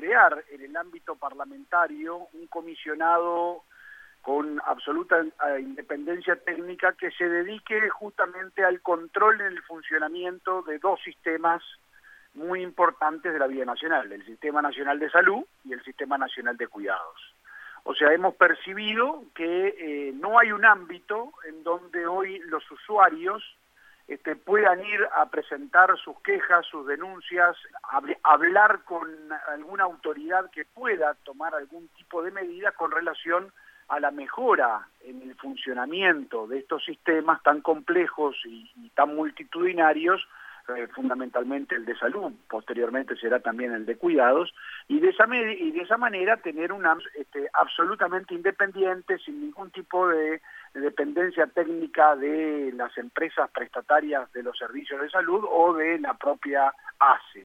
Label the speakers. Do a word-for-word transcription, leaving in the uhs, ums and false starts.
Speaker 1: crear en el ámbito parlamentario un comisionado con absoluta independencia técnica que se dedique justamente al control en el funcionamiento de dos sistemas muy importantes de la vida nacional, el Sistema Nacional de Salud y el Sistema Nacional de Cuidados. O sea, hemos percibido que eh, no hay un ámbito en donde hoy los usuarios este, puedan ir a presentar sus quejas, sus denuncias, hab- hablar con alguna autoridad que pueda tomar algún tipo de medida con relación a la mejora en el funcionamiento de estos sistemas tan complejos y, y tan multitudinarios, eh, fundamentalmente el de salud, posteriormente será también el de cuidados, y de esa, y de esa manera tener una este, absolutamente independiente, sin ningún tipo de, de dependencia técnica de las empresas prestatarias de los servicios de salud o de la propia A S E.